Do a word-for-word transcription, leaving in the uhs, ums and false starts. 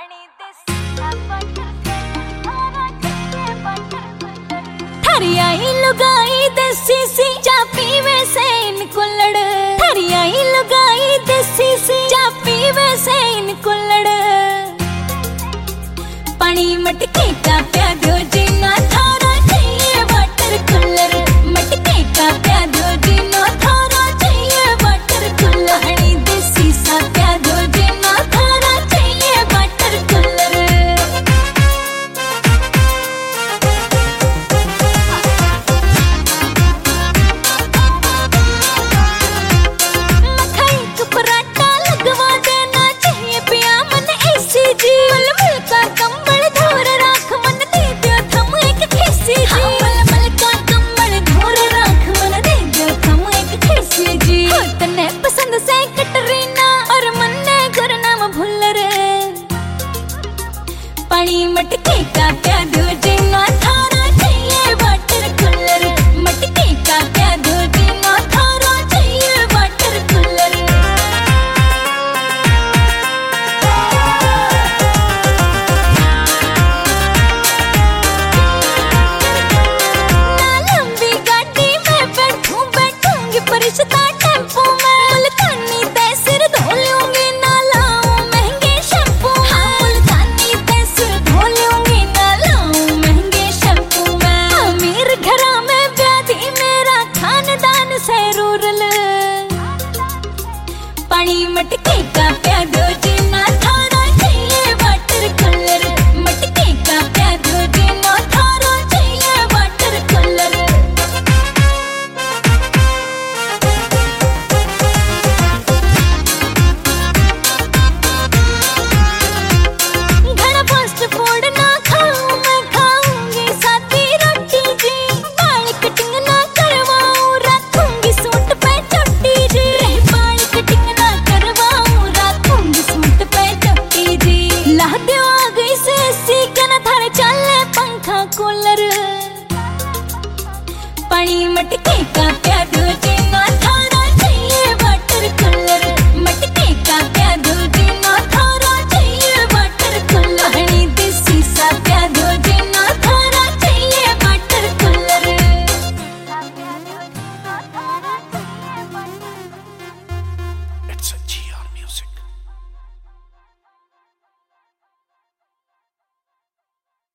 थरियाई लुगाई देसी सी चा पीवे से इन कुल्लड़। थरियाई लुगाई देसी सी चा पीवे से इन कुल्लड़। पानी मटके का प्या दो जीना थारा चाहिए वाटर कूलर। मटके का प्या दो जीना थारा चाहिए वाटर कूलर। हनी देसी सा प्या दो जीना थारा चाहिए वाटर कूलर। मखाई का पराठा लगवा देना चाहिए पिया मन ऐसी जी। मलमल का कंबल धोर राख मन दे दो थम एक खीसी जी। मलमल का कंबल धोर राख मन दे दो थम एक खीसी जी। हो तने पसंद से कटरीना और मन्ने गुरनाम भुल्लर। पानी मटके का प्या दो